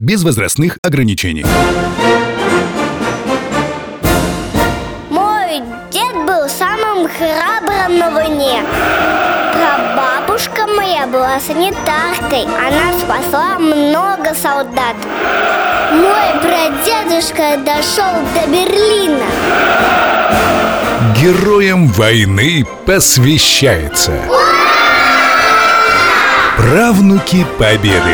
без возрастных ограничений. Мой дед был самым храбрым на войне. Прабабушка моя была санитаркой. Она спасла много солдат. Мой прадедушка дошел до Берлина. Героям войны посвящается Правнуки Победы.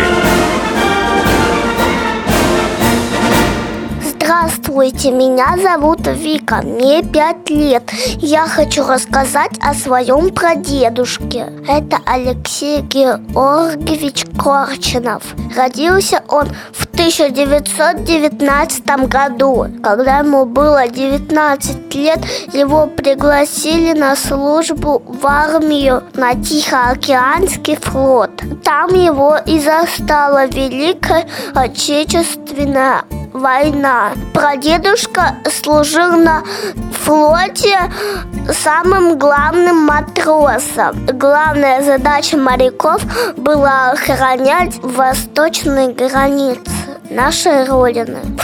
Здравствуйте, меня зовут Вика, мне 5 лет. Я хочу рассказать о своем прадедушке. Это Алексей Георгиевич Корчинов. Родился он в 1919 году. Когда ему было 19 лет, его пригласили на службу в армию на Тихоокеанский флот. Там его и застала Великая Отечественная война. Прадедушка служил на флоте самым главным матросом. Главная задача моряков была охранять восточные границы нашей Родины. В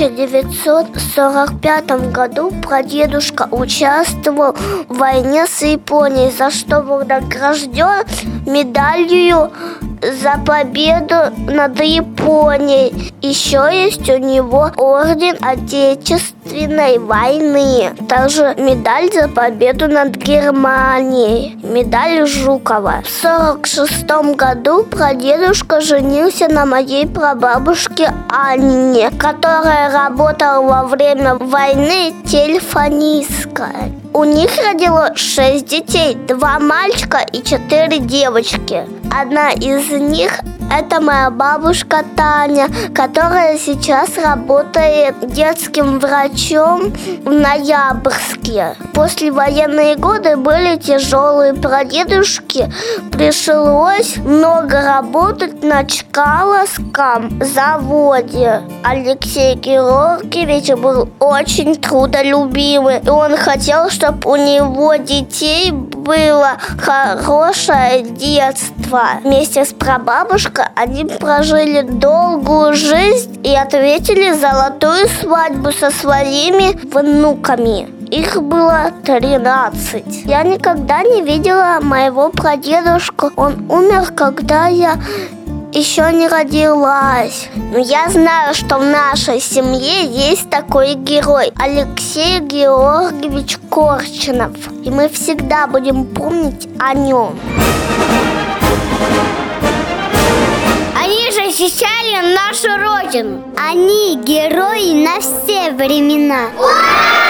1945 году прадедушка участвовал в войне с Японией, за что был награжден медалью за победу над Японией. Еще есть у него орден Отечественной войны. Также медаль за победу над Германией, медаль Жукова. В 1946 году прадедушка женился на моей прабабушке Анне, которая работала во время войны телефонисткой. У них родилось 6 детей, 2 мальчика и 4 девочки. Одна из них – это моя бабушка Таня, которая сейчас работает детским врачом в Ноябрьске. Послевоенные годы были тяжелые. Прадедушке пришлось много работать на Чкаловском заводе. Алексей Георгиевич был очень трудолюбивый, и он хотел, чтобы у него детей было хорошее детство. Вместе с прабабушкой они прожили долгую жизнь и ответили золотую свадьбу со своими внуками. Их было 13. Я никогда не видела моего прадедушку. Он умер, когда я еще не родилась. Но я знаю, что в нашей семье есть такой герой — Алексей Георгиевич Корчинов. И мы всегда будем помнить о нем. Они же защищали нашу Родину. Они герои на все времена.